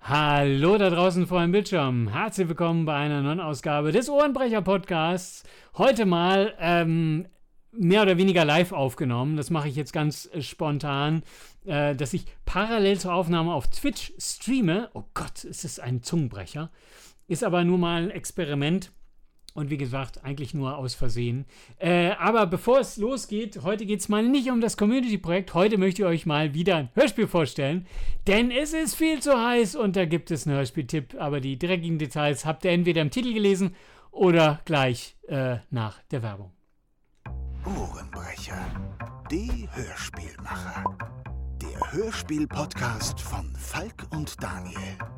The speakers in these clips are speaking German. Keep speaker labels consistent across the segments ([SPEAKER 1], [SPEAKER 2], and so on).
[SPEAKER 1] Hallo da draußen vor dem Bildschirm. Herzlich willkommen bei einer neuen Ausgabe des Ohrenbrecher-Podcasts. Heute mal mehr oder weniger live aufgenommen. Das mache ich jetzt ganz spontan, dass ich parallel zur Aufnahme auf Twitch streame. Oh Gott, es ist ein Zungenbrecher. Ist aber nur mal ein Experiment. Und wie gesagt, eigentlich nur aus Versehen. Aber bevor es losgeht, heute geht es mal nicht um das Community-Projekt. Heute möchte ich euch mal wieder ein Hörspiel vorstellen. Denn es ist viel zu heiß und da gibt es einen Hörspieltipp. Aber die dreckigen Details habt ihr entweder im Titel gelesen oder gleich nach der Werbung.
[SPEAKER 2] Ohrenbrecher, die Hörspielmacher. Der Hörspiel-Podcast von Falk und Daniel.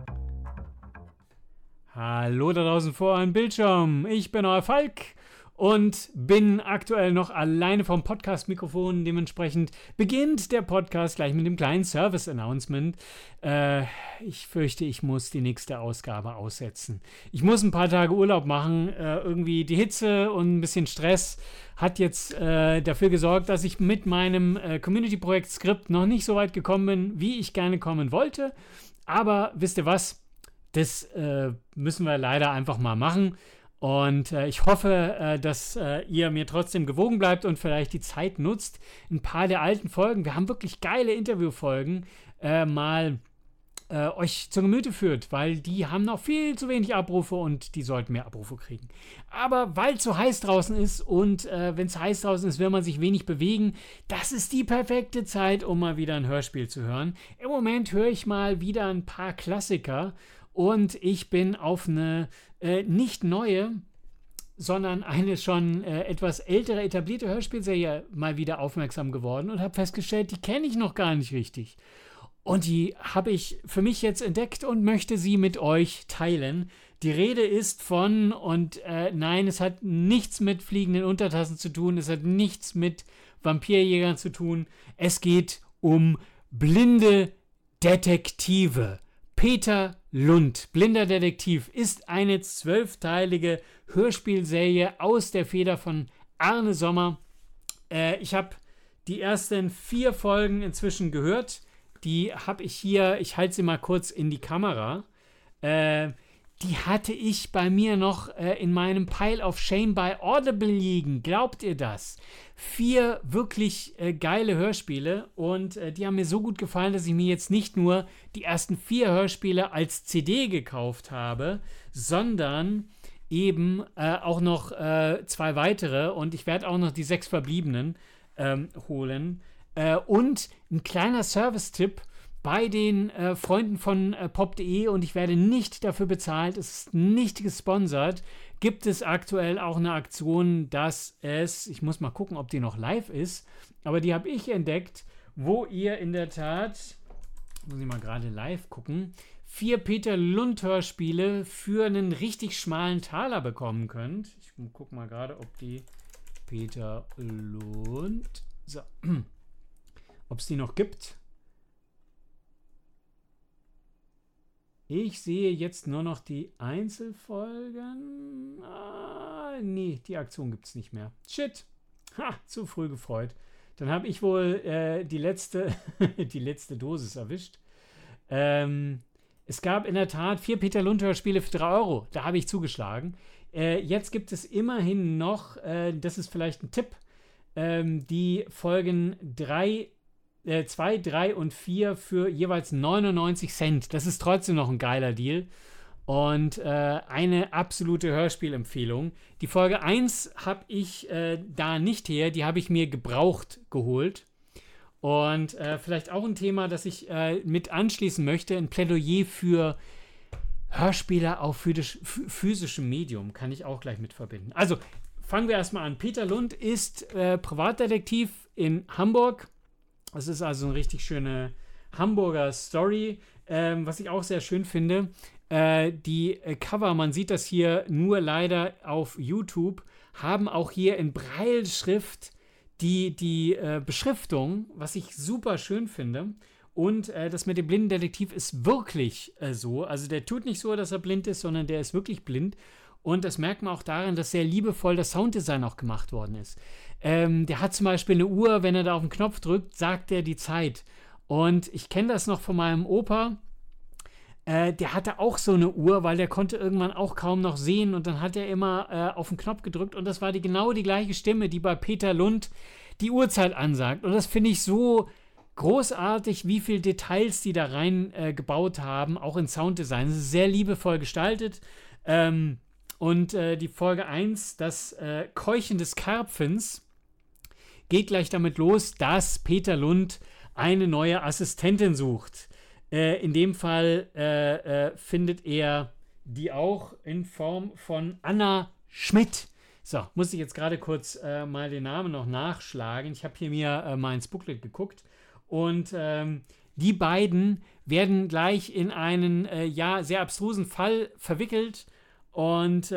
[SPEAKER 1] Hallo da draußen vor einem Bildschirm, ich bin euer Falk und bin aktuell noch alleine vom Podcast-Mikrofon. Dementsprechend beginnt der Podcast gleich mit dem kleinen Service-Announcement. Ich fürchte, ich muss die nächste Ausgabe aussetzen. Ich muss ein paar Tage Urlaub machen. Irgendwie die Hitze und ein bisschen Stress hat jetzt dafür gesorgt, dass ich mit meinem Community-Projekt-Skript noch nicht so weit gekommen bin, wie ich gerne kommen wollte. Aber wisst ihr was? Das müssen wir leider einfach mal machen und ich hoffe, dass ihr mir trotzdem gewogen bleibt und vielleicht die Zeit nutzt, ein paar der alten Folgen, wir haben wirklich geile Interviewfolgen, mal euch zu Gemüte führt, weil die haben noch viel zu wenig Abrufe und die sollten mehr Abrufe kriegen. Aber weil es so heiß draußen ist und wenn es heiß draußen ist, will man sich wenig bewegen, das ist die perfekte Zeit, um mal wieder ein Hörspiel zu hören. Im Moment höre ich mal wieder ein paar Klassiker. Und ich bin auf eine nicht neue, sondern eine schon etwas ältere, etablierte Hörspielserie mal wieder aufmerksam geworden und habe festgestellt, die kenne ich noch gar nicht richtig. Und die habe ich für mich jetzt entdeckt und möchte sie mit euch teilen. Die Rede ist von, und nein, es hat nichts mit fliegenden Untertassen zu tun, es hat nichts mit Vampirjägern zu tun. Es geht um blinde Detektive. Peter Lund, blinder Detektiv, ist eine 12-teilige Hörspielserie aus der Feder von Arne Sommer. Ich habe die ersten 4 Folgen inzwischen gehört. Die habe ich hier, ich halte sie mal kurz in die Kamera. Die hatte ich bei mir noch in meinem Pile of Shame bei Audible liegen. Glaubt ihr das? 4 wirklich geile Hörspiele und die haben mir so gut gefallen, dass ich mir jetzt nicht nur die ersten 4 Hörspiele als CD gekauft habe, sondern eben auch noch 2 weitere und ich werde auch noch die 6 verbliebenen holen. Und ein kleiner Service-Tipp bei den Freunden von pop.de und ich werde nicht dafür bezahlt, es ist nicht gesponsert, gibt es aktuell auch eine Aktion, dass es, ich muss mal gucken, ob die noch live ist, aber die habe ich entdeckt, wo ihr in der Tat, muss ich mal gerade live gucken, 4 Peter Lund Hörspiele für einen richtig schmalen Taler bekommen könnt. Ich gucke mal gerade, ob die Peter Lund, so, ob es die noch gibt. Ich sehe jetzt nur noch die Einzelfolgen. Nee, die Aktion gibt es nicht mehr. Shit. Zu früh gefreut. Dann habe ich wohl die letzte Dosis erwischt. Es gab in der Tat 4 Peter Lund Hörspiele für 3 Euro. Da habe ich zugeschlagen. Jetzt gibt es immerhin noch, das ist vielleicht ein Tipp, die Folgen 2, 3 und 4 für jeweils 99 Cent. Das ist trotzdem noch ein geiler Deal. Und eine absolute Hörspielempfehlung. Die Folge 1 habe ich da nicht her. Die habe ich mir gebraucht geholt. Und vielleicht auch ein Thema, das ich mit anschließen möchte. Ein Plädoyer für Hörspiele auf physischem Medium. Kann ich auch gleich mit verbinden. Also, fangen wir erstmal an. Peter Lund ist Privatdetektiv in Hamburg. Das ist also eine richtig schöne Hamburger Story, was ich auch sehr schön finde. Die Cover, man sieht das hier nur leider auf YouTube, haben auch hier in Brailleschrift die Beschriftung, was ich super schön finde. Und das mit dem blinden Detektiv ist wirklich so. Also der tut nicht so, dass er blind ist, sondern der ist wirklich blind. Und das merkt man auch daran, dass sehr liebevoll das Sounddesign auch gemacht worden ist. Der hat zum Beispiel eine Uhr, wenn er da auf den Knopf drückt, sagt er die Zeit. Und ich kenne das noch von meinem Opa. der hatte auch so eine Uhr, weil der konnte irgendwann auch kaum noch sehen und dann hat er immer auf den Knopf gedrückt und das war genau die gleiche Stimme, die bei Peter Lund die Uhrzeit ansagt. Und das finde ich so großartig, wie viele Details die da rein gebaut haben, auch in Sounddesign. Es ist sehr liebevoll gestaltet. Und die Folge 1, das Keuchen des Karpfens, geht gleich damit los, dass Peter Lund eine neue Assistentin sucht. In dem Fall findet er die auch in Form von Anna Schmidt. So, muss ich jetzt gerade kurz mal den Namen noch nachschlagen. Ich habe hier mir mal ins Booklet geguckt. Und die beiden werden gleich in einen sehr abstrusen Fall verwickelt. Und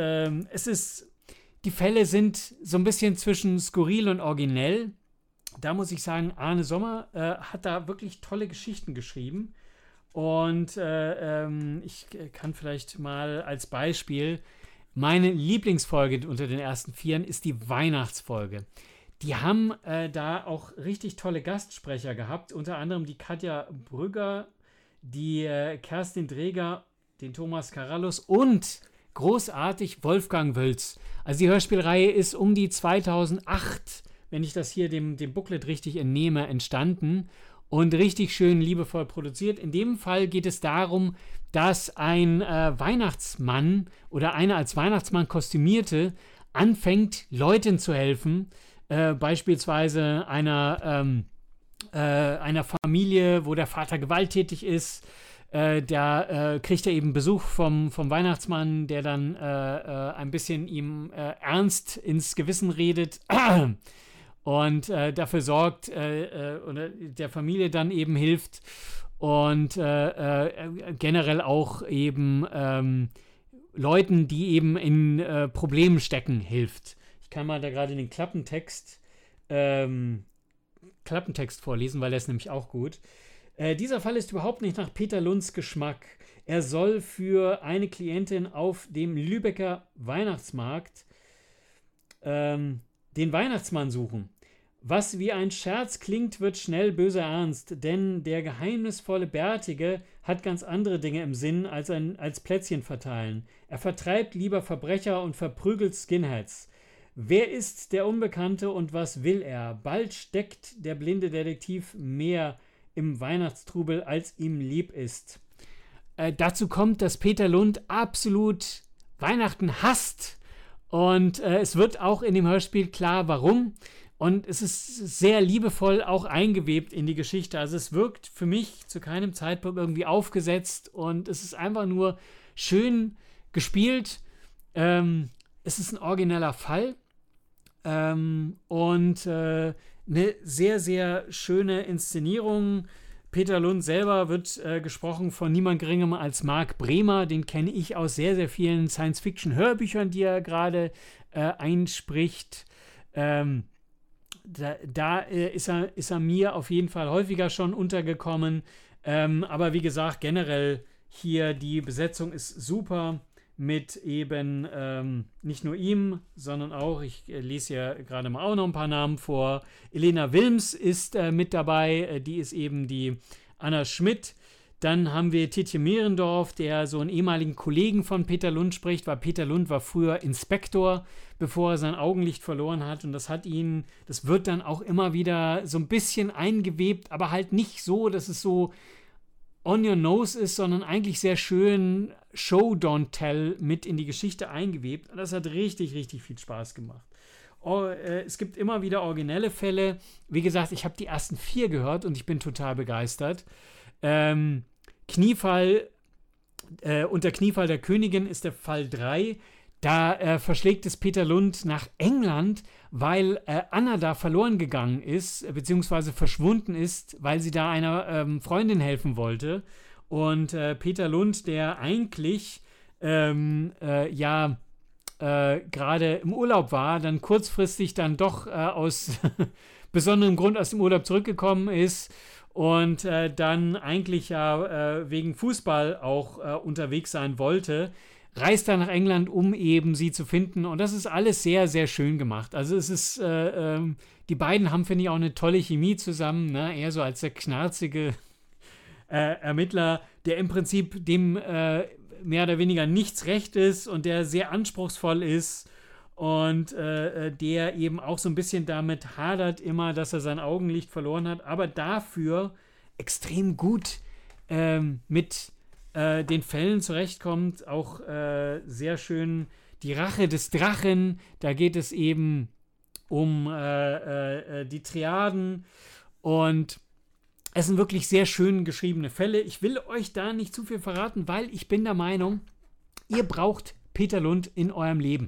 [SPEAKER 1] die Fälle sind so ein bisschen zwischen skurril und originell. Da muss ich sagen, Arne Sommer hat da wirklich tolle Geschichten geschrieben. Und ich kann vielleicht mal als Beispiel, meine Lieblingsfolge unter den ersten 4 ist die Weihnachtsfolge. Die haben da auch richtig tolle Gastsprecher gehabt, unter anderem die Katja Brügger, die Kerstin Dreger, den Thomas Karallus und großartig Wolfgang Wölz. Also die Hörspielreihe ist um die 2008, wenn ich das hier dem Booklet richtig entnehme, entstanden und richtig schön liebevoll produziert. In dem Fall geht es darum, dass ein Weihnachtsmann oder eine als Weihnachtsmann kostümierte anfängt, Leuten zu helfen, beispielsweise einer Familie, wo der Vater gewalttätig ist. Da kriegt er eben Besuch vom Weihnachtsmann, der dann ein bisschen ihm ernst ins Gewissen redet und dafür sorgt oder der Familie dann eben hilft und generell auch eben Leuten, die eben in Problemen stecken, hilft. Ich kann mal da gerade den Klappentext vorlesen, weil der ist nämlich auch gut. Dieser Fall ist überhaupt nicht nach Peter Lunds Geschmack. Er soll für eine Klientin auf dem Lübecker Weihnachtsmarkt den Weihnachtsmann suchen. Was wie ein Scherz klingt, wird schnell böser Ernst, denn der geheimnisvolle Bärtige hat ganz andere Dinge im Sinn als Plätzchen verteilen. Er vertreibt lieber Verbrecher und verprügelt Skinheads. Wer ist der Unbekannte und was will er? Bald steckt der blinde Detektiv mehr im Weihnachtstrubel, als ihm lieb ist. Dazu kommt, dass Peter Lund absolut Weihnachten hasst und es wird auch in dem Hörspiel klar, warum. Und es ist sehr liebevoll auch eingewebt in die Geschichte. Also es wirkt für mich zu keinem Zeitpunkt irgendwie aufgesetzt und es ist einfach nur schön gespielt. Es ist ein origineller Fall und eine sehr, sehr schöne Inszenierung. Peter Lund selber wird gesprochen von niemand Geringem als Marc Bremer. Den kenne ich aus sehr, sehr vielen Science-Fiction-Hörbüchern, die er gerade einspricht. Da ist er mir auf jeden Fall häufiger schon untergekommen. Aber wie gesagt, generell hier die Besetzung ist super mit eben nicht nur ihm, sondern auch, ich lese ja gerade mal auch noch ein paar Namen vor. Elena Wilms ist mit dabei, die ist eben die Anna Schmidt. Dann haben wir Tietje Mehrendorf, der so einen ehemaligen Kollegen von Peter Lund spricht, weil Peter Lund war früher Inspektor, bevor er sein Augenlicht verloren hat. Und das wird dann auch immer wieder so ein bisschen eingewebt, aber halt nicht so, dass es so on your nose ist, sondern eigentlich sehr schön Show, don't tell mit in die Geschichte eingewebt. Und das hat richtig, richtig viel Spaß gemacht. Es gibt immer wieder originelle Fälle. Wie gesagt, ich habe die ersten 4 gehört und ich bin total begeistert. Kniefall, unter Kniefall der Königin ist der Fall 3. Da verschlägt es Peter Lund nach England, weil Anna da verloren gegangen ist, beziehungsweise verschwunden ist, weil sie da einer Freundin helfen wollte. Und Peter Lund, der eigentlich gerade im Urlaub war, dann kurzfristig dann doch aus besonderem Grund aus dem Urlaub zurückgekommen ist und dann eigentlich wegen Fußball auch unterwegs sein wollte, reist dann nach England, um eben sie zu finden. Und das ist alles sehr, sehr schön gemacht. Also es ist, die beiden haben, finde ich, auch eine tolle Chemie zusammen, ne? Er so als der knarzige Ermittler, der im Prinzip dem mehr oder weniger nichts recht ist und der sehr anspruchsvoll ist und der eben auch so ein bisschen damit hadert immer, dass er sein Augenlicht verloren hat, aber dafür extrem gut mit den Fällen zurechtkommt. Auch sehr schön die Rache des Drachen, da geht es eben um die Triaden und es sind wirklich sehr schön geschriebene Fälle. Ich will euch da nicht zu viel verraten, weil ich bin der Meinung, ihr braucht Peter Lund in eurem Leben.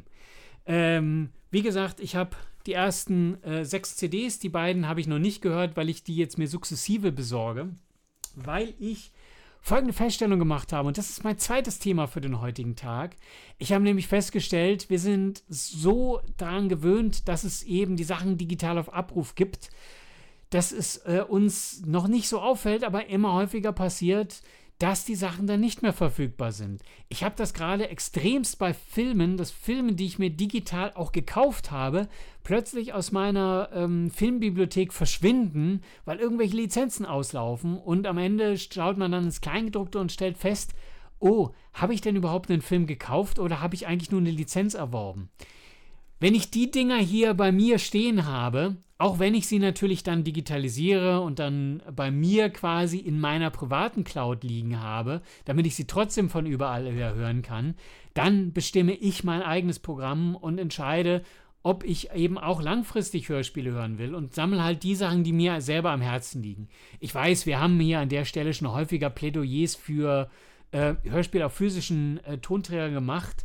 [SPEAKER 1] Wie gesagt, ich habe die ersten 6 CDs, die beiden habe ich noch nicht gehört, weil ich die jetzt mir sukzessive besorge, weil ich folgende Feststellung gemacht habe, und das ist mein zweites Thema für den heutigen Tag. Ich habe nämlich festgestellt, wir sind so daran gewöhnt, dass es eben die Sachen digital auf Abruf gibt, dass es uns noch nicht so auffällt, aber immer häufiger passiert, dass die Sachen dann nicht mehr verfügbar sind. Ich habe das gerade extremst bei Filmen, dass Filme, die ich mir digital auch gekauft habe, plötzlich aus meiner Filmbibliothek verschwinden, weil irgendwelche Lizenzen auslaufen und am Ende schaut man dann ins Kleingedruckte und stellt fest, oh, habe ich denn überhaupt einen Film gekauft oder habe ich eigentlich nur eine Lizenz erworben? Wenn ich die Dinger hier bei mir stehen habe, auch wenn ich sie natürlich dann digitalisiere und dann bei mir quasi in meiner privaten Cloud liegen habe, damit ich sie trotzdem von überall her hören kann, dann bestimme ich mein eigenes Programm und entscheide, ob ich eben auch langfristig Hörspiele hören will und sammle halt die Sachen, die mir selber am Herzen liegen. Ich weiß, wir haben hier an der Stelle schon häufiger Plädoyers für Hörspiele auf physischen Tonträger gemacht,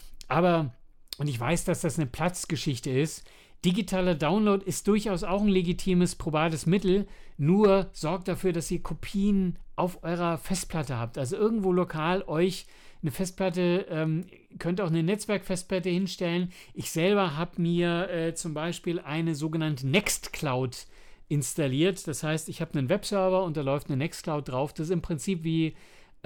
[SPEAKER 1] und ich weiß, dass das eine Platzgeschichte ist. Digitaler Download ist durchaus auch ein legitimes, probates Mittel, nur sorgt dafür, dass ihr Kopien auf eurer Festplatte habt. Also irgendwo lokal euch eine Festplatte, könnt auch eine Netzwerkfestplatte hinstellen. Ich selber habe mir zum Beispiel eine sogenannte Nextcloud installiert. Das heißt, ich habe einen Webserver und da läuft eine Nextcloud drauf. Das ist im Prinzip wie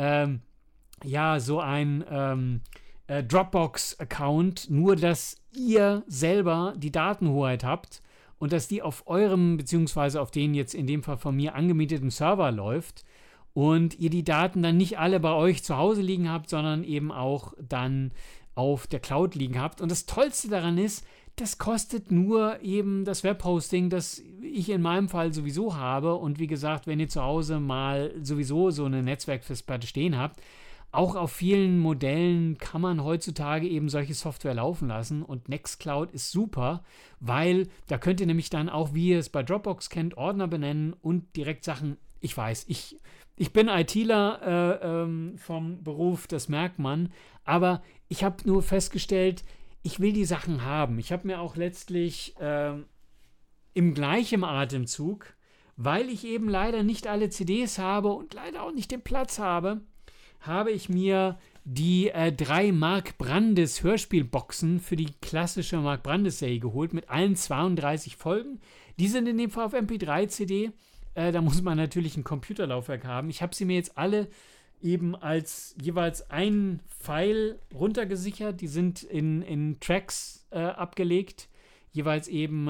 [SPEAKER 1] so ein Dropbox-Account, nur dass ihr selber die Datenhoheit habt und dass die auf eurem, beziehungsweise auf den jetzt in dem Fall von mir angemieteten Server läuft und ihr die Daten dann nicht alle bei euch zu Hause liegen habt, sondern eben auch dann auf der Cloud liegen habt. Und das Tollste daran ist, das kostet nur eben das Webhosting, das ich in meinem Fall sowieso habe. Und wie gesagt, wenn ihr zu Hause mal sowieso so eine Netzwerkfestplatte stehen habt, auch auf vielen Modellen kann man heutzutage eben solche Software laufen lassen und Nextcloud ist super, weil da könnt ihr nämlich dann auch, wie ihr es bei Dropbox kennt, Ordner benennen und direkt Sachen, ich weiß, ich bin ITler vom Beruf, das merkt man, aber ich habe nur festgestellt, ich will die Sachen haben. Ich habe mir auch letztlich im gleichen Atemzug, weil ich eben leider nicht alle CDs habe und leider auch nicht den Platz habe ich mir die 3 Mark Brandes Hörspielboxen für die klassische Mark Brandes Serie geholt mit allen 32 Folgen. Die sind in dem Fall auf MP3-CD. Da muss man natürlich ein Computerlaufwerk haben. Ich habe sie mir jetzt alle eben als jeweils ein File runtergesichert. Die sind in Tracks abgelegt. Jeweils eben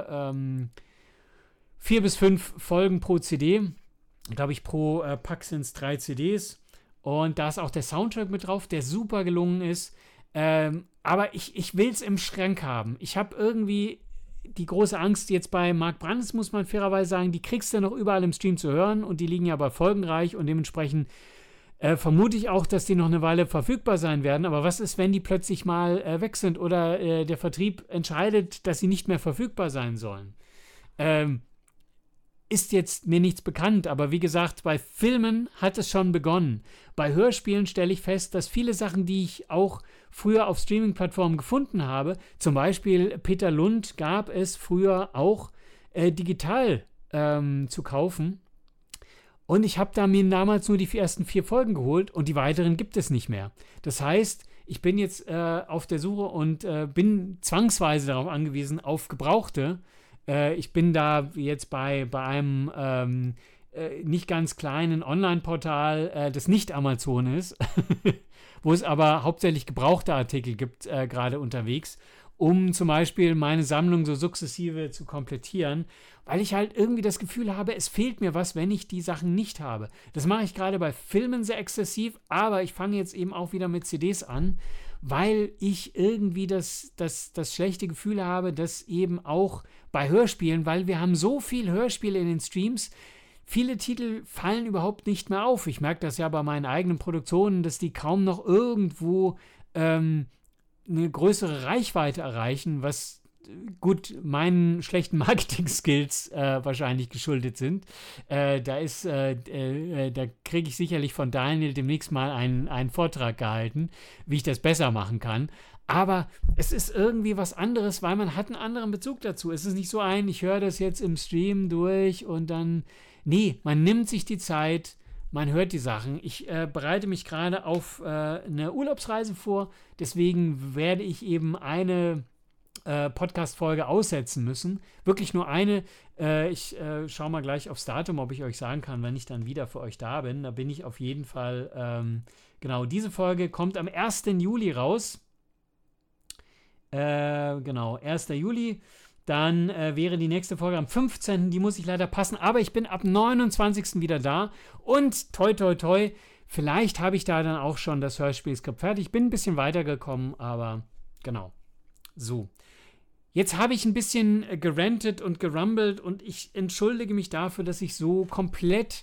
[SPEAKER 1] 4 bis 5 Folgen pro CD. Da habe ich pro Pack sind es 3 CDs. Und da ist auch der Soundtrack mit drauf, der super gelungen ist. Aber ich will es im Schrank haben. Ich habe irgendwie die große Angst jetzt bei Mark Brandes, muss man fairerweise sagen, die kriegst du noch überall im Stream zu hören und die liegen ja bei Folgenreich und dementsprechend vermute ich auch, dass die noch eine Weile verfügbar sein werden. Aber was ist, wenn die plötzlich mal weg sind oder der Vertrieb entscheidet, dass sie nicht mehr verfügbar sein sollen? Ist jetzt mir nichts bekannt, aber wie gesagt, bei Filmen hat es schon begonnen. Bei Hörspielen stelle ich fest, dass viele Sachen, die ich auch früher auf Streaming-Plattformen gefunden habe, zum Beispiel Peter Lund gab es früher auch digital zu kaufen. Und ich habe da mir damals nur die ersten 4 Folgen geholt und die weiteren gibt es nicht mehr. Das heißt, ich bin jetzt auf der Suche und bin zwangsweise darauf angewiesen, auf Gebrauchte. Ich bin da jetzt bei einem nicht ganz kleinen Online-Portal, das nicht Amazon ist, wo es aber hauptsächlich gebrauchte Artikel gibt, gerade unterwegs. um zum Beispiel meine Sammlung so sukzessive zu komplettieren, weil ich halt irgendwie das Gefühl habe, es fehlt mir was, wenn ich die Sachen nicht habe. Das mache ich gerade bei Filmen sehr exzessiv, aber ich fange jetzt eben auch wieder mit CDs an, weil ich irgendwie das schlechte Gefühl habe, dass eben auch bei Hörspielen, weil wir haben so viel Hörspiele in den Streams, viele Titel fallen überhaupt nicht mehr auf. Ich merke das ja bei meinen eigenen Produktionen, dass die kaum noch irgendwo eine größere Reichweite erreichen, was gut meinen schlechten Marketing-Skills wahrscheinlich geschuldet sind. Da kriege ich sicherlich von Daniel demnächst mal einen Vortrag gehalten, wie ich das besser machen kann. Aber es ist irgendwie was anderes, weil man hat einen anderen Bezug dazu. Es ist nicht so ich höre das jetzt im Stream durch und dann, nee, man nimmt sich die Zeit, man hört die Sachen. Ich bereite mich gerade auf eine Urlaubsreise vor, deswegen werde ich eben eine Podcast-Folge aussetzen müssen. Wirklich nur eine. Ich schaue mal gleich aufs Datum, ob ich euch sagen kann, wenn ich dann wieder für euch da bin. Da bin ich auf jeden Fall, genau, diese Folge kommt am 1. Juli raus. Genau, 1. Juli. Dann wäre die nächste Folge am 15. Die muss ich leider passen, aber ich bin ab 29. wieder da. Und toi, toi, toi, vielleicht habe ich da dann auch schon das Hörspielskript fertig. Bin ein bisschen weitergekommen, aber genau. So. Jetzt habe ich ein bisschen gerantet und gerumbelt und ich entschuldige mich dafür, dass ich so komplett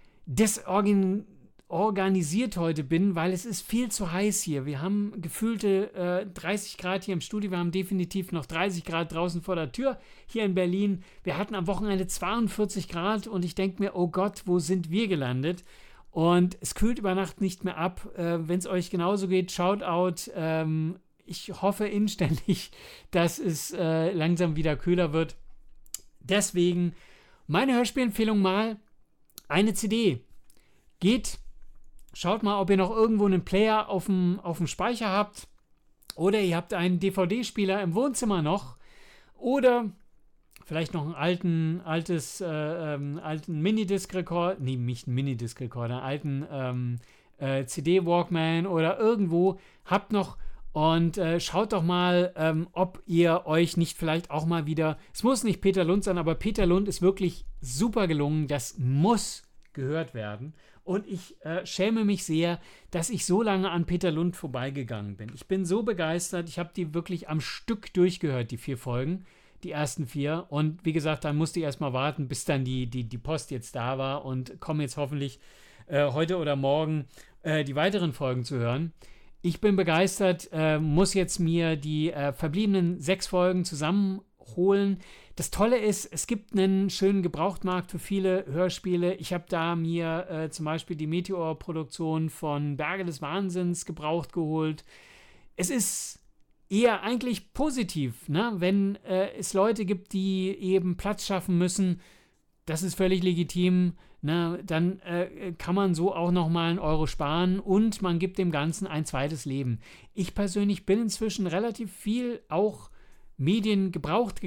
[SPEAKER 1] desorganisiert heute bin, weil es ist viel zu heiß hier. Wir haben gefühlte 30 Grad hier im Studio. Wir haben definitiv noch 30 Grad draußen vor der Tür hier in Berlin. Wir hatten am Wochenende 42 Grad und ich denke mir, oh Gott, wo sind wir gelandet? Und es kühlt über Nacht nicht mehr ab. Wenn es euch genauso geht, Shoutout. Ich hoffe inständig, dass es langsam wieder kühler wird. Deswegen meine Hörspielempfehlung mal, eine CD. Schaut mal, ob ihr noch irgendwo einen Player auf dem Speicher habt oder ihr habt einen DVD-Spieler im Wohnzimmer noch oder vielleicht noch einen alten Minidisc-Rekorder, nee, nicht einen Minidisc-Rekorder, einen alten CD-Walkman oder irgendwo habt noch. Und schaut doch mal, ob ihr euch nicht vielleicht auch mal wieder, es muss nicht Peter Lund sein, aber Peter Lund ist wirklich super gelungen. Das muss gehört werden. Und ich schäme mich sehr, dass ich so lange an Peter Lund vorbeigegangen bin. Ich bin so begeistert. Ich habe die wirklich am Stück durchgehört, die 4 Folgen, die ersten 4. Und wie gesagt, dann musste ich erstmal warten, bis dann die Post jetzt da war und komme jetzt hoffentlich heute oder morgen die weiteren Folgen zu hören. Ich bin begeistert, muss jetzt mir die verbliebenen 6 Folgen zusammenholen. Das Tolle ist, es gibt einen schönen Gebrauchtmarkt für viele Hörspiele. Ich habe da mir zum Beispiel die Meteor-Produktion von Berge des Wahnsinns gebraucht geholt. Es ist eher eigentlich positiv, ne? Wenn es Leute gibt, die eben Platz schaffen müssen. Das ist völlig legitim. Na, dann kann man so auch nochmal einen Euro sparen und man gibt dem Ganzen ein zweites Leben. Ich persönlich bin inzwischen relativ viel auch Medien gebraucht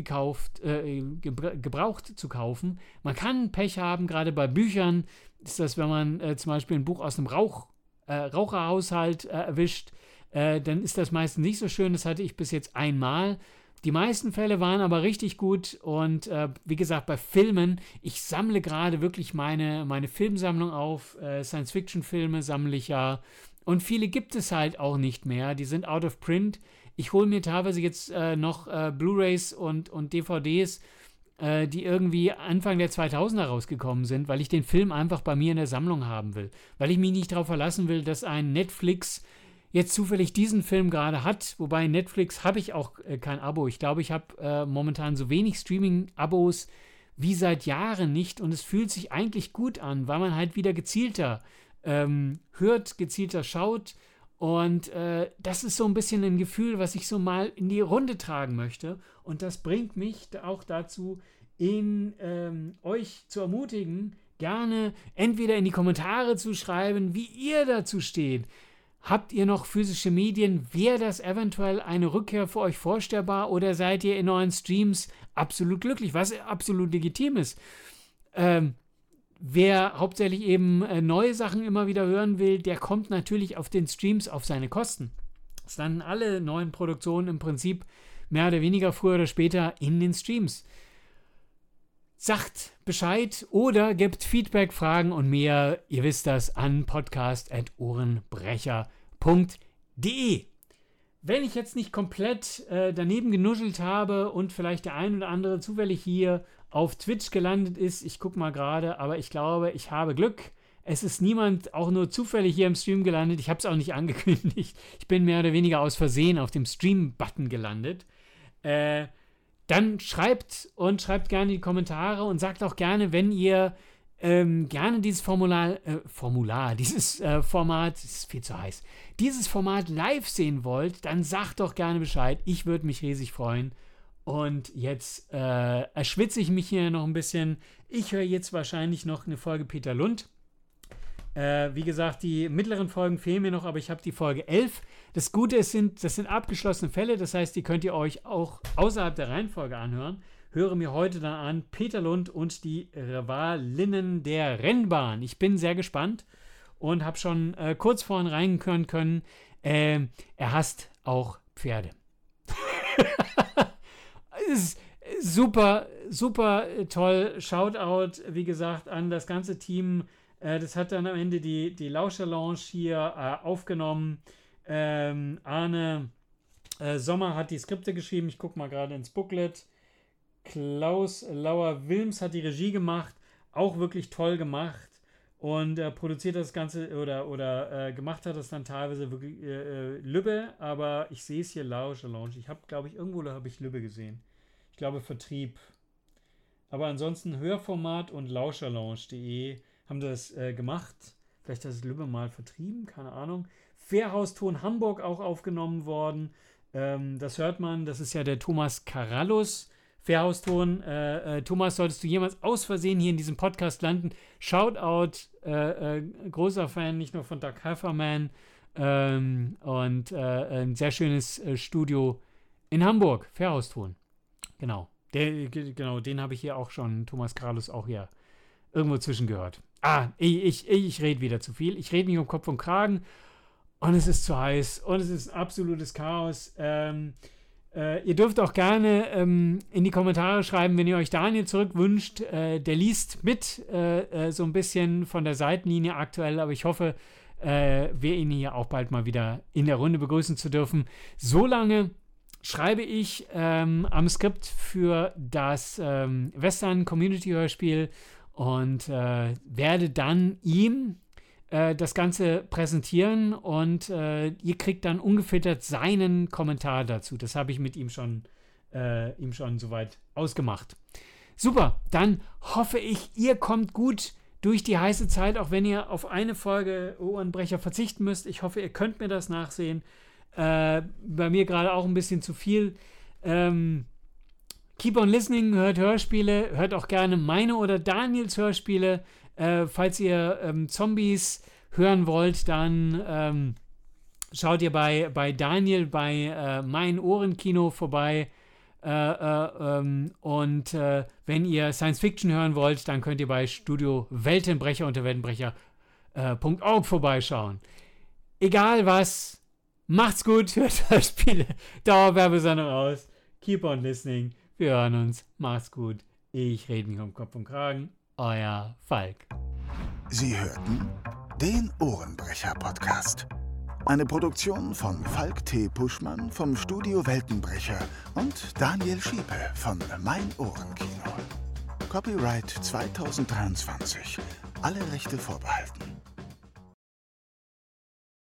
[SPEAKER 1] zu kaufen. Man kann Pech haben, gerade bei Büchern ist das, wenn man zum Beispiel ein Buch aus einem Raucherhaushalt erwischt, dann ist das meistens nicht so schön. Das hatte ich bis jetzt einmal. Die meisten Fälle waren aber richtig gut und wie gesagt, bei Filmen, ich sammle gerade wirklich meine Filmsammlung auf. Science-Fiction-Filme sammle ich ja und viele gibt es halt auch nicht mehr. Die sind out of print. Ich hole mir teilweise jetzt noch Blu-rays und DVDs, die irgendwie Anfang der 2000er rausgekommen sind, weil ich den Film einfach bei mir in der Sammlung haben will. Weil ich mich nicht darauf verlassen will, dass ein Netflix jetzt zufällig diesen Film gerade hat, wobei Netflix habe ich auch kein Abo. Ich glaube, ich habe momentan so wenig Streaming-Abos wie seit Jahren nicht und es fühlt sich eigentlich gut an, weil man halt wieder gezielter hört, gezielter schaut und das ist so ein bisschen ein Gefühl, was ich so mal in die Runde tragen möchte und das bringt mich auch dazu, euch zu ermutigen, gerne entweder in die Kommentare zu schreiben, wie ihr dazu steht. Habt ihr noch physische Medien? Wäre das eventuell eine Rückkehr für euch vorstellbar oder seid ihr in euren Streams absolut glücklich, was absolut legitim ist? Wer hauptsächlich eben neue Sachen immer wieder hören will, der kommt natürlich auf den Streams auf seine Kosten. Es landen alle neuen Produktionen im Prinzip mehr oder weniger früher oder später in den Streams. Sagt Bescheid oder gebt Feedback, Fragen und mehr, ihr wisst das, an podcast@ohrenbrecher.de. Wenn ich jetzt nicht komplett daneben genuschelt habe und vielleicht der ein oder andere zufällig hier auf Twitch gelandet ist, ich gucke mal gerade, aber ich glaube, ich habe Glück. Es ist niemand auch nur zufällig hier im Stream gelandet. Ich habe es auch nicht angekündigt. Ich bin mehr oder weniger aus Versehen auf dem Stream-Button gelandet. Dann schreibt gerne in die Kommentare und sagt auch gerne, wenn ihr gerne dieses Format, das ist viel zu heiß, dieses Format live sehen wollt, dann sagt doch gerne Bescheid. Ich würde mich riesig freuen. Und jetzt erschwitze ich mich hier noch ein bisschen. Ich höre jetzt wahrscheinlich noch eine Folge Peter Lund. Wie gesagt, die mittleren Folgen fehlen mir noch, aber ich habe die Folge 11. Das Gute ist, das sind abgeschlossene Fälle, das heißt, die könnt ihr euch auch außerhalb der Reihenfolge anhören. Höre mir heute dann an Peter Lund und die Rivalinnen der Rennbahn. Ich bin sehr gespannt und habe schon kurz vorhin reinhören können, er hasst auch Pferde. Ist super, super toll. Shoutout, wie gesagt, an das ganze Team. Das hat dann am Ende die Lauscher-Lounge hier aufgenommen. Arne Sommer hat die Skripte geschrieben. Ich gucke mal gerade ins Booklet. Klaus Lauer-Wilms hat die Regie gemacht. Auch wirklich toll gemacht. Und produziert das Ganze oder gemacht hat das dann teilweise wirklich Lübbe. Aber ich sehe es hier, Lauscher-Lounge. Ich habe, glaube ich, irgendwo habe ich Lübbe gesehen. Ich glaube Vertrieb. Aber ansonsten Hörformat und lauscherlounge.de haben das gemacht. Vielleicht hat es Lübbe mal vertrieben, keine Ahnung. Fairhauston Hamburg auch aufgenommen worden. Das hört man, das ist ja der Thomas Karallus. Fairhauston, Thomas, solltest du jemals aus Versehen hier in diesem Podcast landen, Shoutout, großer Fan, nicht nur von Doug Hefferman und ein sehr schönes Studio in Hamburg, Fairhauston. Genau, den habe ich hier auch schon, Thomas Karallus auch hier irgendwo zwischengehört. Ich rede wieder zu viel. Ich rede mich um Kopf und Kragen und es ist zu heiß und es ist ein absolutes Chaos. Ihr dürft auch gerne in die Kommentare schreiben, wenn ihr euch Daniel zurückwünscht. Der liest mit so ein bisschen von der Seitenlinie aktuell, aber ich hoffe, wir ihn hier auch bald mal wieder in der Runde begrüßen zu dürfen. Solange schreibe ich am Skript für das Western Community Hörspiel und werde dann ihm das Ganze präsentieren und ihr kriegt dann ungefiltert seinen Kommentar dazu. Das habe ich mit ihm schon soweit ausgemacht. Super, dann hoffe ich, ihr kommt gut durch die heiße Zeit, auch wenn ihr auf eine Folge Ohrenbrecher verzichten müsst. Ich hoffe, ihr könnt mir das nachsehen. Bei mir gerade auch ein bisschen zu viel. Keep on listening, hört Hörspiele, hört auch gerne meine oder Daniels Hörspiele. Falls ihr Zombies hören wollt, dann schaut ihr bei Daniel bei Mein Ohrenkino vorbei. Und wenn ihr Science Fiction hören wollt, dann könnt ihr bei Studio Weltenbrecher unter weltenbrecher.org vorbeischauen. Egal was, macht's gut, hört Hörspiele, Dauerwerbesendung aus. Keep on listening. Wir hören uns. Macht's gut. Ich rede mich um Kopf und Kragen. Euer Falk.
[SPEAKER 2] Sie hörten den Ohrenbrecher-Podcast. Eine Produktion von Falk T. Puschmann vom Studio Weltenbrecher und Daniel Schiepe von Mein Ohrenkino. Copyright 2023. Alle Rechte vorbehalten.